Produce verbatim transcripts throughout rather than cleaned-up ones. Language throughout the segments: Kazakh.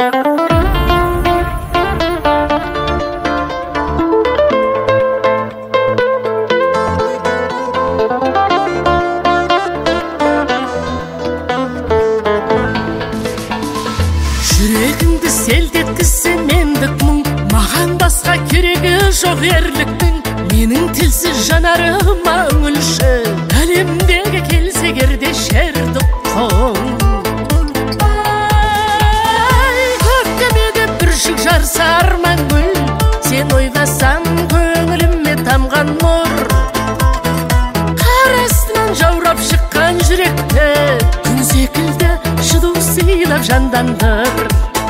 Жүрегіңді селт еткізсе мендік мұң, маған басқа керегі жоқ ерліктің. Менің тілсіз жанарыма үңілші, әлемдегі келсе керде шерді қоң. Көктемеде бүршік жарса арман гүл, сен ойласаң көңіліме тамған нұр. Қар астынан жаурап шыққан жүректі, күн секілді жылу сыйлап жандандыр.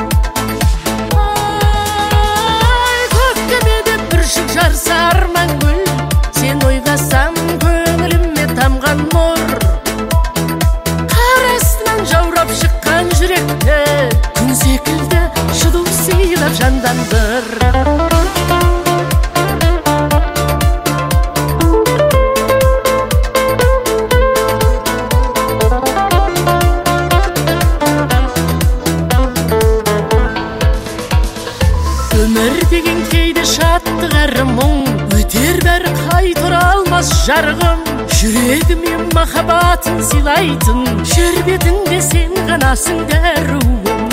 Көктемеде бүршік жарса арман гүл, сен ойласаң көңіліме тамған нұр. Қар астынан жаурап шыққан жүректі, күн секілді жылу сыйлап жандандыр. Өмір деген кейде шаттық әрі мұң, өтер бәрі қайтара алмас жарығым. Жүрегіме махаббатын сыйлайтын, жер бетінде сен ғанасың дәруім.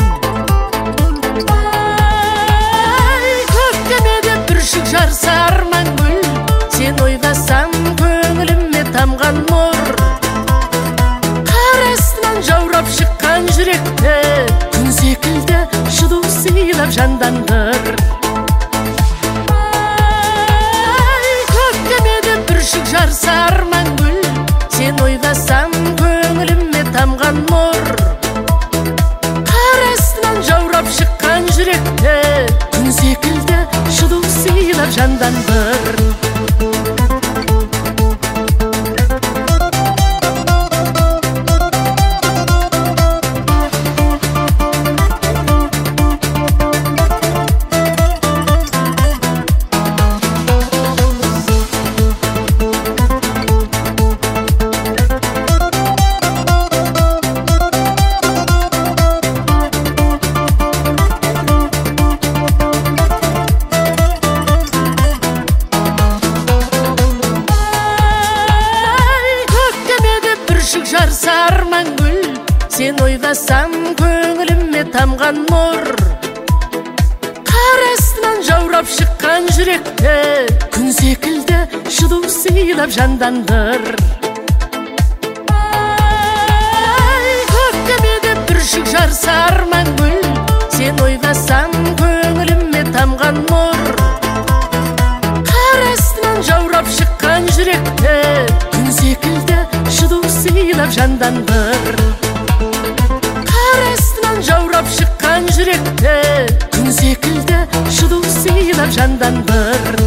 Көктемеде бүршік жарса арман гүл, сен ойласаң көңіліме тамған нұр. Қар астынан жаурап шыққан жүректі, күн секілді жылу сыйлап жандандыр. Көктемеде бүршік жарса арман гүл, сен ойласаң көңіліме тамған нұр. Қар астынан жаурап шыққан жүректі, күн секілді жылу сыйлап жандандыр. Жарса арман гүл, сен ойласаң көңіліме тамған нұр. Қар астынан жаурап шыққан жүректі, күн секілді жылу сыйлап жандандыр. Көктемеде бүршік жарса арман гүл, сен ойласаң көңіліме тамған нұр. Қар астынан жаурап шыққан жүректі, күн секілді жылу сыйлап жандандыр. Қар астынан жаурап шыққан жүректі, күн секілді жылу сыйлап жандандыр.